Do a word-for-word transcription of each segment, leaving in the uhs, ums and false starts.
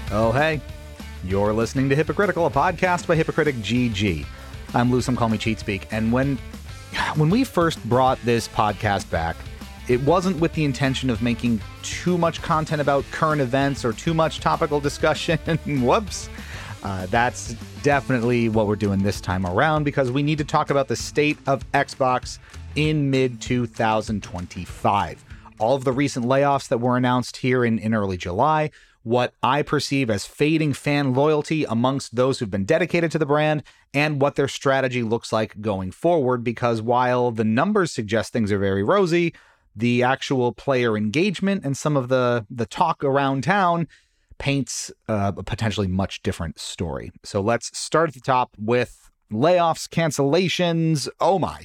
Oh, hey. You're listening to Hypocritical, a podcast by Hypocritic G G. I'm Lou, some call me Cheat Speak, and when, when we first brought this podcast back, it wasn't with the intention of making too much content about current events or too much topical discussion. Whoops. Uh, that's definitely what we're doing this time around, because we need to talk about the state of Xbox in mid twenty twenty-five. All of the recent layoffs that were announced here in, in early July, what I perceive as fading fan loyalty amongst those who've been dedicated to the brand, and what their strategy looks like going forward, because while the numbers suggest things are very rosy, the actual player engagement and some of the, the talk around town paints uh, a potentially much different story. So let's start at the top with layoffs, cancellations. Oh my.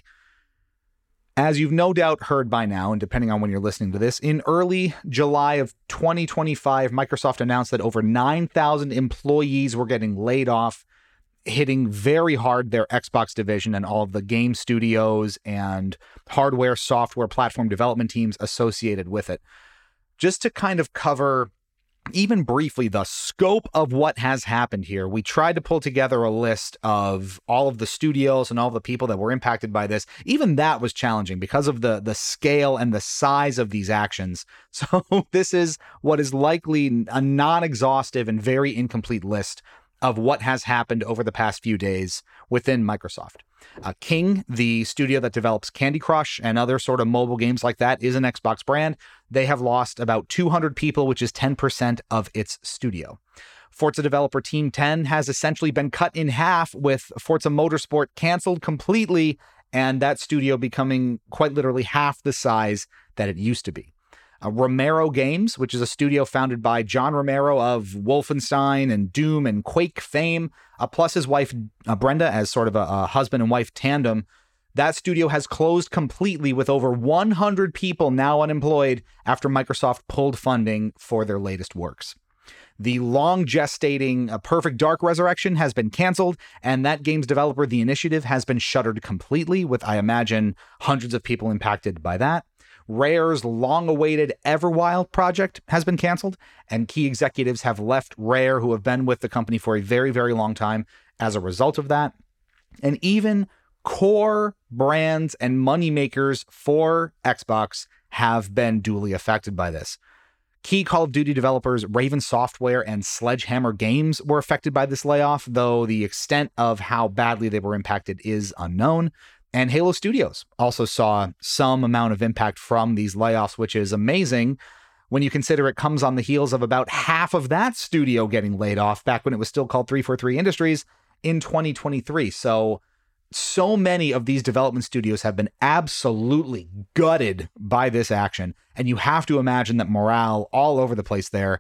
As you've no doubt heard by now, and depending on when you're listening to this, in early July of twenty twenty-five, Microsoft announced that over nine thousand employees were getting laid off, hitting very hard their Xbox division and all of the game studios and hardware, software, platform development teams associated with it. Just to kind of cover, even briefly, the scope of what has happened here, we tried to pull together a list of all of the studios and all the people that were impacted by this. Even that was challenging because of the, the scale and the size of these actions. So this is what is likely a non-exhaustive and very incomplete list of what has happened over the past few days within Microsoft. Uh, King, the studio that develops Candy Crush and other sort of mobile games like that, is an Xbox brand. They have lost about two hundred people, which is ten percent of its studio. Forza developer Team ten has essentially been cut in half, with Forza Motorsport canceled completely, and that studio becoming quite literally half the size that it used to be. Uh, Romero Games, which is a studio founded by John Romero of Wolfenstein and Doom and Quake fame, uh, plus his wife uh, Brenda as sort of a, a husband and wife tandem. That studio has closed completely, with over one hundred people now unemployed after Microsoft pulled funding for their latest works. The long gestating uh, Perfect Dark Resurrection has been canceled, and that game's developer, The Initiative, has been shuttered completely, with, I imagine, hundreds of people impacted by that. Rare's long-awaited Everwild project has been canceled, and key executives have left Rare who have been with the company for a very, very long time as a result of that. And even core brands and moneymakers for Xbox have been duly affected by this. Key Call of Duty developers Raven Software and Sledgehammer Games were affected by this layoff, though the extent of how badly they were impacted is unknown. And Halo Studios also saw some amount of impact from these layoffs, which is amazing when you consider it comes on the heels of about half of that studio getting laid off back when it was still called three forty-three Industries in twenty twenty-three. So, so many of these development studios have been absolutely gutted by this action. And you have to imagine that morale all over the place there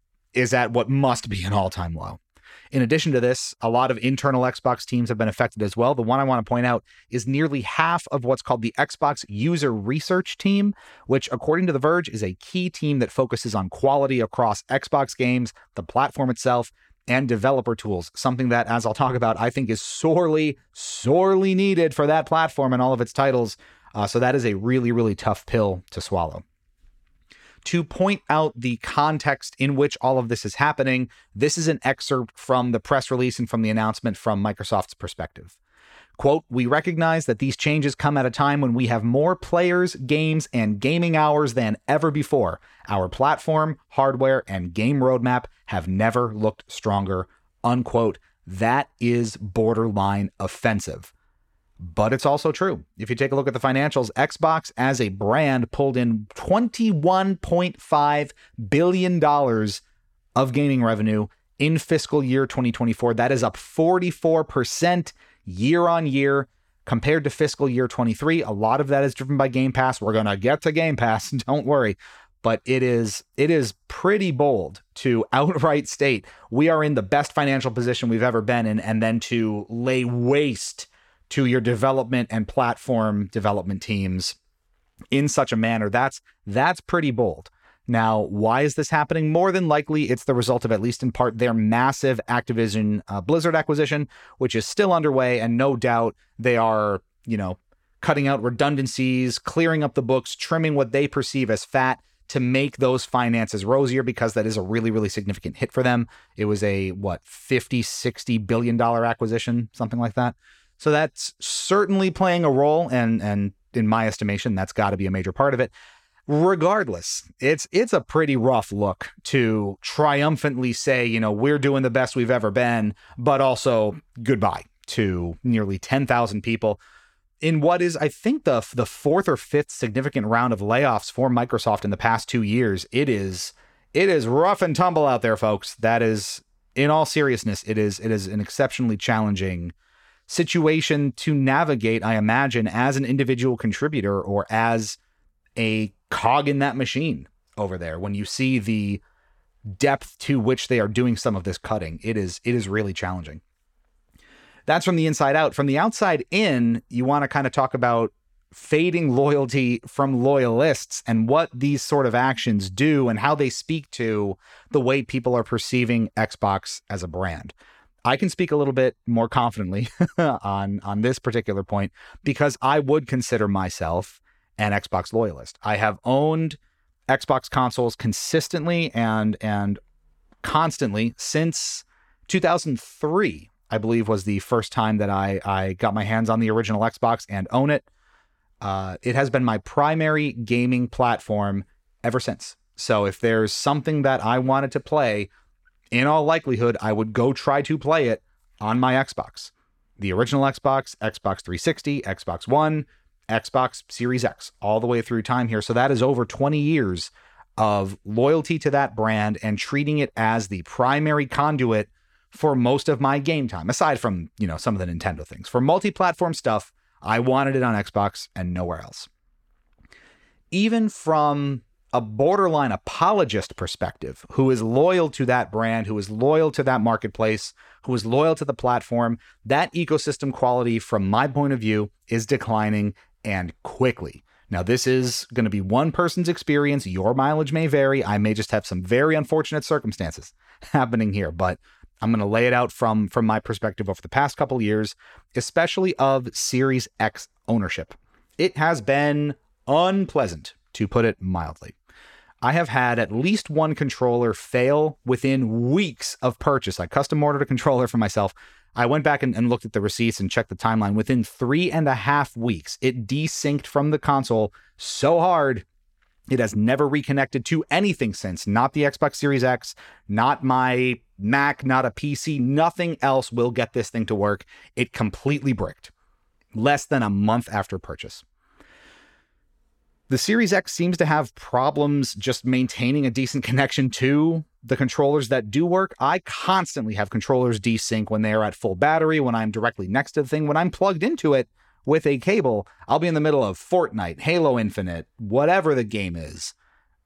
is at what must be an all-time low. In addition to this, a lot of internal Xbox teams have been affected as well. The one I want to point out is nearly half of what's called the Xbox User Research Team, which, according to The Verge, is a key team that focuses on quality across Xbox games, the platform itself, and developer tools, something that, as I'll talk about, I think is sorely, sorely needed for that platform and all of its titles. Uh, so that is a really, really tough pill to swallow. To point out the context in which all of this is happening, this is an excerpt from the press release and from the announcement from Microsoft's perspective. Quote, "We recognize that these changes come at a time when we have more players, games, and gaming hours than ever before. Our platform, hardware, and game roadmap have never looked stronger." Unquote. That is borderline offensive. But it's also true. If you take a look at the financials, Xbox as a brand pulled in twenty-one point five billion dollars of gaming revenue in fiscal year twenty twenty-four. That is up forty-four percent year on year compared to fiscal year twenty-three. A lot of that is driven by Game Pass. We're going to get to Game Pass, don't worry. But it is it is pretty bold to outright state we are in the best financial position we've ever been in, and then to lay waste to your development and platform development teams in such a manner. That's that's pretty bold. Now, why is this happening? More than likely, it's the result of, at least in part, their massive Activision uh, Blizzard acquisition, which is still underway, and no doubt they are, you know, cutting out redundancies, clearing up the books, trimming what they perceive as fat to make those finances rosier, because that is a really, really significant hit for them. It was a, what, fifty, sixty billion dollar acquisition, something like that. So that's certainly playing a role. And, and in my estimation, that's got to be a major part of it. Regardless, it's it's a pretty rough look to triumphantly say, you know, we're doing the best we've ever been, but also goodbye to nearly ten thousand people in what is, I think, the the fourth or fifth significant round of layoffs for Microsoft in the past two years. It is it is rough and tumble out there, folks. That is, in all seriousness, it is it is an exceptionally challenging situation to navigate, I imagine, as an individual contributor or as a cog in that machine over there. When you see the depth to which they are doing some of this cutting, it is it is really challenging. That's from the inside out. From the outside in, you want to kind of talk about fading loyalty from loyalists and what these sort of actions do and how they speak to the way people are perceiving Xbox as a brand. I can speak a little bit more confidently on, on this particular point because I would consider myself an Xbox loyalist. I have owned Xbox consoles consistently and and constantly since two thousand three, I believe, was the first time that I, I got my hands on the original Xbox and own it. Uh, it has been my primary gaming platform ever since. So if there's something that I wanted to play, in all likelihood, I would go try to play it on my Xbox. The original Xbox, Xbox three sixty, Xbox One, Xbox Series X, all the way through time here. So that is over twenty years of loyalty to that brand and treating it as the primary conduit for most of my game time, aside from, you know, some of the Nintendo things. For multi-platform stuff, I wanted it on Xbox and nowhere else. Even from a borderline apologist perspective, who is loyal to that brand, who is loyal to that marketplace, who is loyal to the platform, that ecosystem quality, from my point of view, is declining, and quickly. Now, this is going to be one person's experience. Your mileage may vary. I may just have some very unfortunate circumstances happening here, but I'm going to lay it out from, from my perspective over the past couple years, especially of Series X ownership. It has been unpleasant, to put it mildly. I have had at least one controller fail within weeks of purchase. I custom ordered a controller for myself. I went back and, and looked at the receipts and checked the timeline. Within three and a half weeks, it desynced from the console so hard, it has never reconnected to anything since. Not the Xbox Series X, not my Mac, not a P C. Nothing else will get this thing to work. It completely bricked less than a month after purchase. The Series X seems to have problems just maintaining a decent connection to the controllers that do work. I constantly have controllers desync when they are at full battery, when I'm directly next to the thing. When I'm plugged into it with a cable, I'll be in the middle of Fortnite, Halo Infinite, whatever the game is,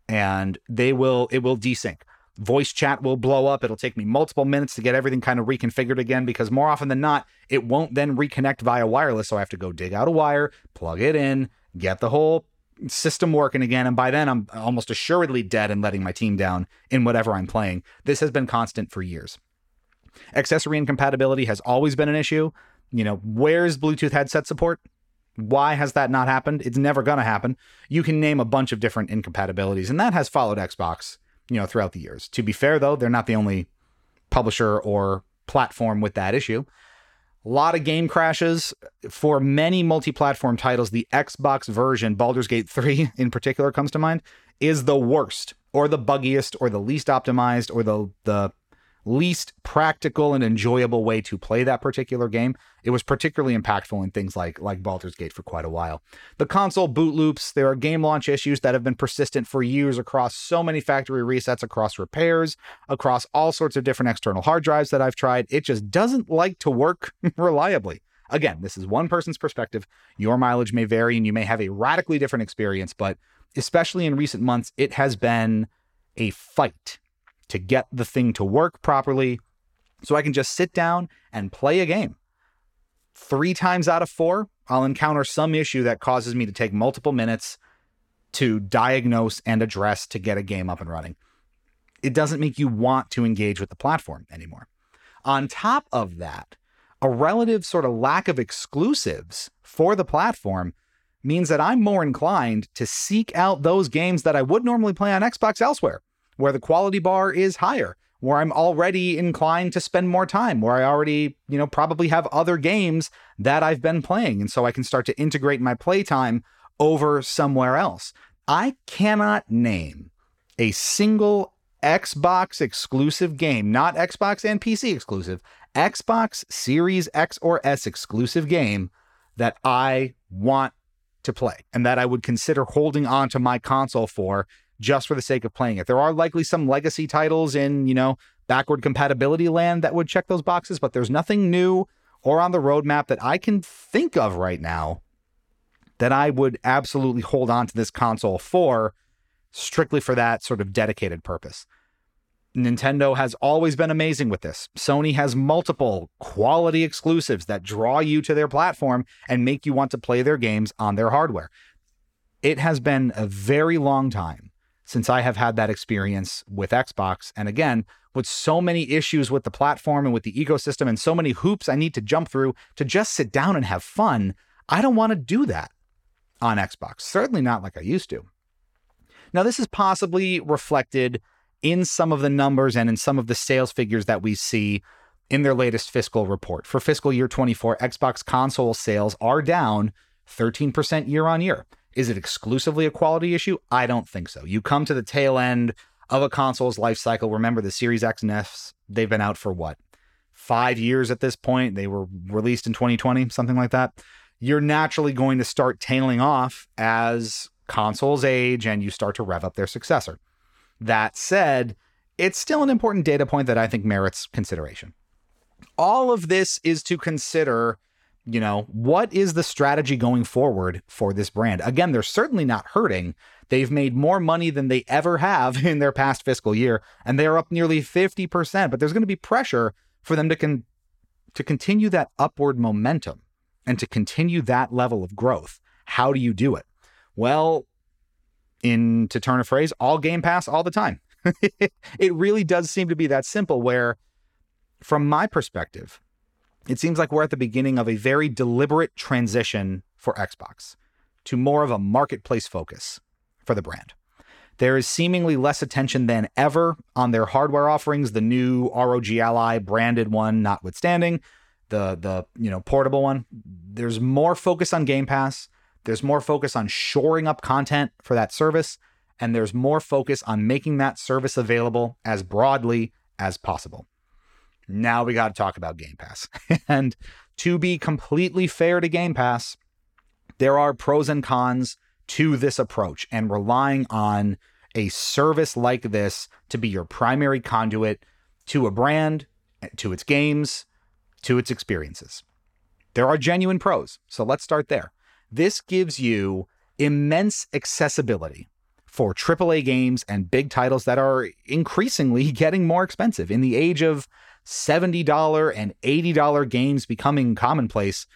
and they will it will desync. Voice chat will blow up. It'll take me multiple minutes to get everything kind of reconfigured again, because more often than not, it won't then reconnect via wireless. So I have to go dig out a wire, plug it in, get the whole system working again. And by then I'm almost assuredly dead and letting my team down in whatever I'm playing. This has been constant for years. Accessory incompatibility has always been an issue. You know, where's Bluetooth headset support? Why has that not happened? It's never going to happen. You can name a bunch of different incompatibilities, and that has followed Xbox, you know, throughout the years. To be fair, though, they're not the only publisher or platform with that issue. A lot of game crashes for many multi-platform titles. The Xbox version, Baldur's Gate three in particular comes to mind, is the worst or the buggiest or the least optimized or the the least practical and enjoyable way to play that particular game. It was particularly impactful in things like like Baldur's Gate for quite a while. The console boot loops, there are game launch issues that have been persistent for years across so many factory resets, across repairs, across all sorts of different external hard drives that I've tried. It just doesn't like to work reliably. Again, this is one person's perspective. Your mileage may vary and you may have a radically different experience, but especially in recent months, it has been a fight to get the thing to work properly so I can just sit down and play a game. Three times out of four, I'll encounter some issue that causes me to take multiple minutes to diagnose and address to get a game up and running. It doesn't make you want to engage with the platform anymore. On top of that, a relative sort of lack of exclusives for the platform means that I'm more inclined to seek out those games that I would normally play on Xbox elsewhere, where the quality bar is higher, where I'm already inclined to spend more time, where I already, you know, probably have other games that I've been playing. And so I can start to integrate my playtime over somewhere else. I cannot name a single Xbox exclusive game, not Xbox and P C exclusive, Xbox Series X or S exclusive game that I want to play and that I would consider holding on to my console for just for the sake of playing it. There are likely some legacy titles in, you know, backward compatibility land that would check those boxes, but there's nothing new or on the roadmap that I can think of right now that I would absolutely hold on to this console for, strictly for that sort of dedicated purpose. Nintendo has always been amazing with this. Sony has multiple quality exclusives that draw you to their platform and make you want to play their games on their hardware. It has been a very long time since I have had that experience with Xbox. And again, with so many issues with the platform and with the ecosystem and so many hoops I need to jump through to just sit down and have fun, I don't want to do that on Xbox. Certainly not like I used to. Now, this is possibly reflected in some of the numbers and in some of the sales figures that we see in their latest fiscal report. For fiscal year twenty-four, Xbox console sales are down thirteen percent year on year. Is it exclusively a quality issue? I don't think so. You come to the tail end of a console's life cycle. Remember, the Series X and S, they've been out for what? Five years at this point. They were released in twenty twenty, something like that. You're naturally going to start tailing off as consoles age and you start to rev up their successor. That said, it's still an important data point that I think merits consideration. All of this is to consider, you know, what is the strategy going forward for this brand? Again, they're certainly not hurting. They've made more money than they ever have in their past fiscal year, and they're up nearly fifty percent, but there's going to be pressure for them to con- to continue that upward momentum and to continue that level of growth. How do you do it? Well, in to turn a phrase, all Game Pass all the time. It really does seem to be that simple, where from my perspective, it seems like we're at the beginning of a very deliberate transition for Xbox to more of a marketplace focus for the brand. There is seemingly less attention than ever on their hardware offerings, the new R O G Ally branded one notwithstanding, the the you know portable one. There's more focus on Game Pass. There's more focus on shoring up content for that service, and there's more focus on making that service available as broadly as possible. Now we got to talk about Game Pass. And to be completely fair to Game Pass, there are pros and cons to this approach, and relying on a service like this to be your primary conduit to a brand, to its games, to its experiences. There are genuine pros, so let's start there. This gives you immense accessibility for triple A games and big titles that are increasingly getting more expensive. In the age of seventy dollars and eighty dollars games becoming commonplace,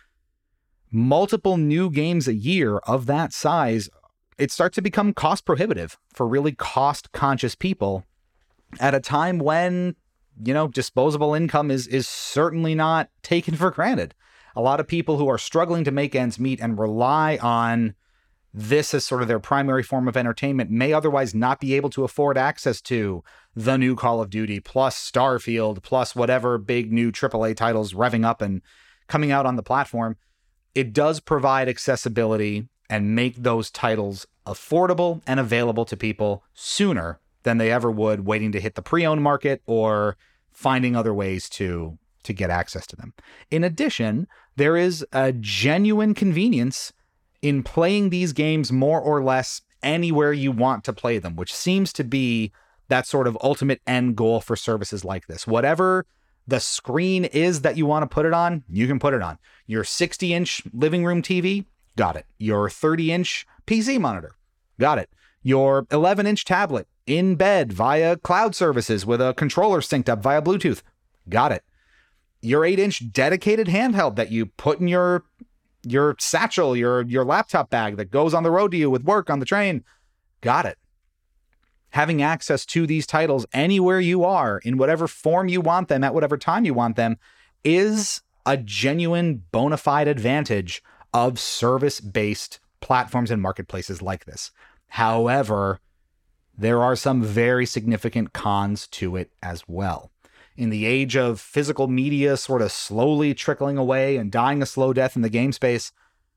multiple new games a year of that size, it starts to become cost prohibitive for really cost-conscious people at a time when, you know, disposable income is is certainly not taken for granted. A lot of people who are struggling to make ends meet and rely on this as sort of their primary form of entertainment may otherwise not be able to afford access to the new Call of Duty, plus Starfield, plus whatever big new triple A titles revving up and coming out on the platform. It does provide accessibility and make those titles affordable and available to people sooner than they ever would waiting to hit the pre-owned market or finding other ways to, to get access to them. In addition, there is a genuine convenience in playing these games more or less anywhere you want to play them, which seems to be that sort of ultimate end goal for services like this. Whatever the screen is that you want to put it on, you can put it on. Your sixty inch living room T V, got it. Your thirty inch P C monitor, got it. Your eleven inch tablet in bed via cloud services with a controller synced up via Bluetooth, got it. Your eight inch dedicated handheld that you put in your your satchel, your your laptop bag that goes on the road to you with work on the train, got it. Having access to these titles anywhere you are, in whatever form you want them, at whatever time you want them, is a genuine bona fide advantage of service-based platforms and marketplaces like this. However, there are some very significant cons to it as well. In the age of physical media sort of slowly trickling away and dying a slow death in the game space,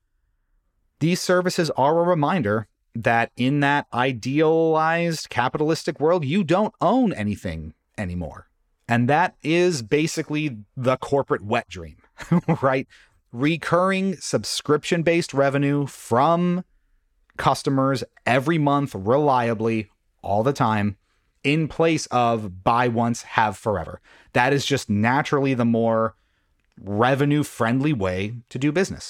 these services are a reminder that in that idealized capitalistic world, you don't own anything anymore. And that is basically the corporate wet dream, right? Recurring subscription-based revenue from customers every month, reliably, all the time, in place of buy once, have forever. That is just naturally the more revenue-friendly way to do business.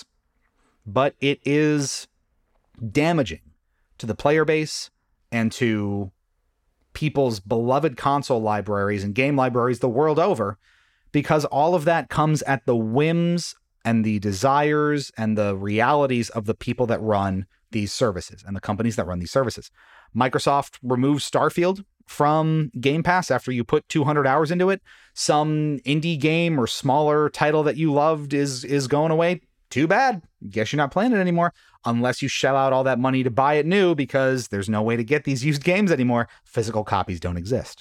But it is damaging to the player base and to people's beloved console libraries and game libraries the world over, because all of that comes at the whims and the desires and the realities of the people that run these services and the companies that run these services. Microsoft removed Starfield from Game Pass after you put two hundred hours into it. Some indie game or smaller title that you loved is is going away. Too bad. Guess you're not playing it anymore unless you shell out all that money to buy it new, because there's no way to get these used games anymore. Physical copies don't exist.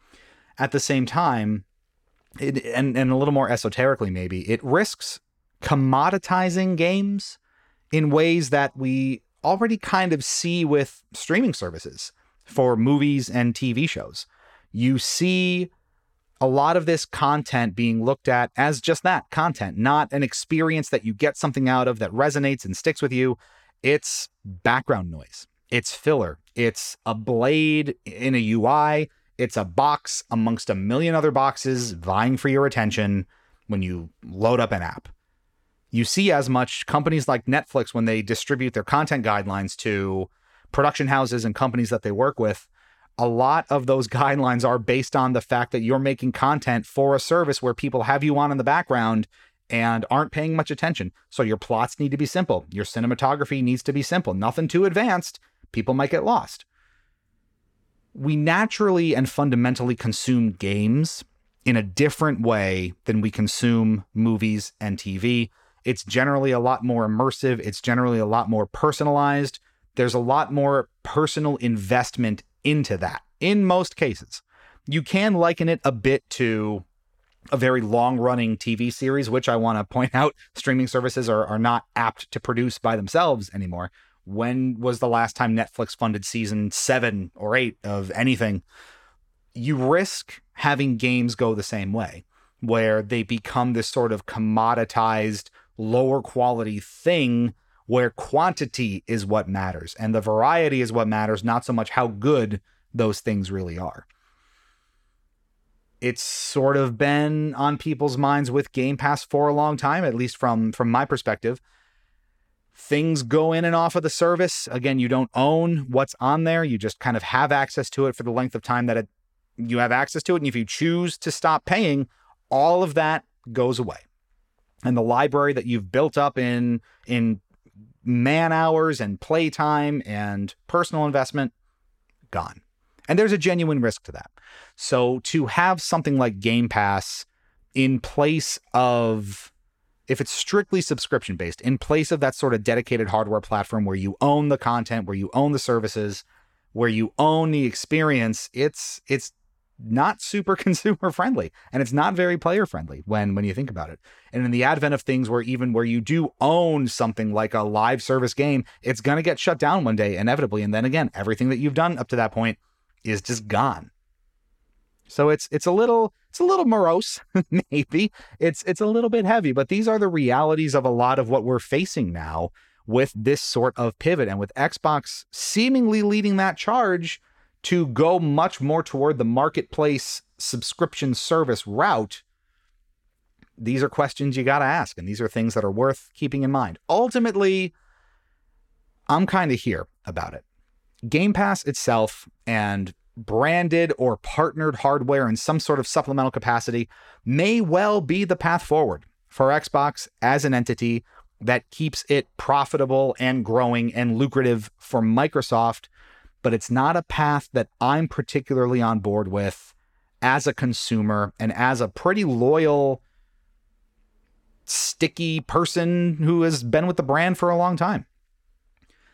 At the same time, it, and, and a little more esoterically maybe, it risks commoditizing games in ways that we already kind of see with streaming services for movies and T V shows. You see a lot of this content being looked at as just that, content, not an experience that you get something out of that resonates and sticks with you. It's background noise. It's filler. It's a blade in a U I. It's a box amongst a million other boxes vying for your attention when you load up an app. You see as much companies like Netflix, when they distribute their content guidelines to production houses and companies that they work with, a lot of those guidelines are based on the fact that you're making content for a service where people have you on in the background and aren't paying much attention. So your plots need to be simple. Your cinematography needs to be simple. Nothing too advanced. People might get lost. We naturally and fundamentally consume games in a different way than we consume movies and T V. It's generally a lot more immersive. It's generally a lot more personalized. There's a lot more personal investment into that in most cases. You can liken it a bit to a very long-running T V series, which I want to point out, streaming services are, are not apt to produce by themselves anymore. When was the last time Netflix funded season seven or eight of anything? You risk having games go the same way, where they become this sort of commoditized, lower quality thing where quantity is what matters and the variety is what matters, not so much how good those things really are. It's sort of been on people's minds with Game Pass for a long time, at least from, from my perspective. Things go in and off of the service. Again, you don't own what's on there. You just kind of have access to it for the length of time that it, you have access to it. And if you choose to stop paying, all of that goes away. And the library that you've built up in, in man hours and playtime and personal investment, gone. And there's a genuine risk to that. So to have something like Game Pass in place of, if it's strictly subscription based, in place of that sort of dedicated hardware platform where you own the content, where you own the services, where you own the experience, it's it's not super consumer friendly, and it's not very player friendly when when you think about it. And in the advent of things where even where you do own something like a live service game, it's going to get shut down one day inevitably, and then again, everything that you've done up to that point is just gone. So it's it's a little it's a little morose, maybe. It's it's a little bit heavy, but these are the realities of a lot of what we're facing now with this sort of pivot, and with Xbox seemingly leading that charge to go much more toward the marketplace subscription service route. These are questions you got to ask, and these are things that are worth keeping in mind. Ultimately, I'm kind of here about it. Game Pass itself and branded or partnered hardware in some sort of supplemental capacity may well be the path forward for Xbox as an entity that keeps it profitable and growing and lucrative for Microsoft. But it's not a path that I'm particularly on board with as a consumer and as a pretty loyal, sticky person who has been with the brand for a long time.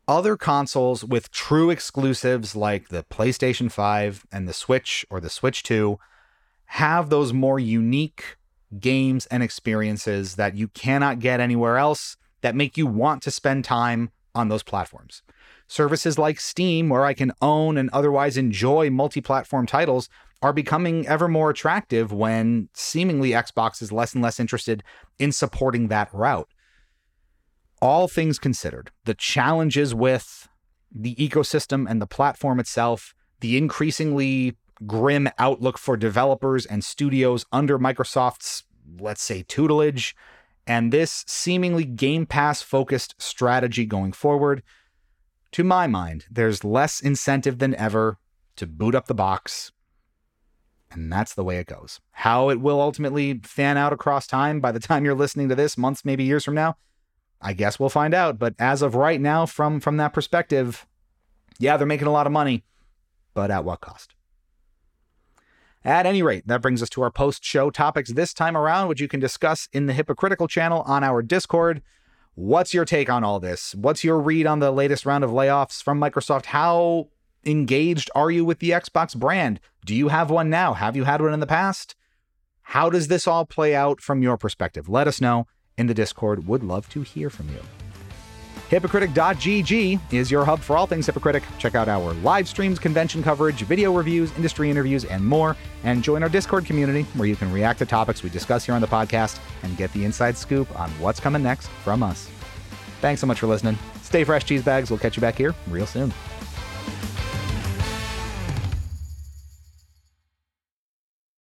Other consoles with true exclusives like the PlayStation five and the Switch or the Switch two have those more unique games and experiences that you cannot get anywhere else that make you want to spend time on those platforms. Services like Steam, where I can own and otherwise enjoy multi-platform titles, are becoming ever more attractive when seemingly Xbox is less and less interested in supporting that route. All things considered, the challenges with the ecosystem and the platform itself, the increasingly grim outlook for developers and studios under Microsoft's, let's say, tutelage, and this seemingly Game Pass-focused strategy going forward, to my mind, there's less incentive than ever to boot up the box, and that's the way it goes. How it will ultimately fan out across time by the time you're listening to this, months, maybe years from now, I guess we'll find out. But as of right now, from, from that perspective, yeah, they're making a lot of money, but at what cost? At any rate, that brings us to our post-show topics this time around, which you can discuss in the Hypocritical channel on our Discord. What's your take on all this? What's your read on the latest round of layoffs from Microsoft? How engaged are you with the Xbox brand? Do you have one now? Have you had one in the past? How does this all play out from your perspective? Let us know in the Discord. Would love to hear from you. Hypocritic dot G G is your hub for all things Hypocritic. Check out our live streams, convention coverage, video reviews, industry interviews, and more. And join our Discord community where you can react to topics we discuss here on the podcast and get the inside scoop on what's coming next from us. Thanks so much for listening. Stay fresh, cheese bags. We'll catch you back here real soon.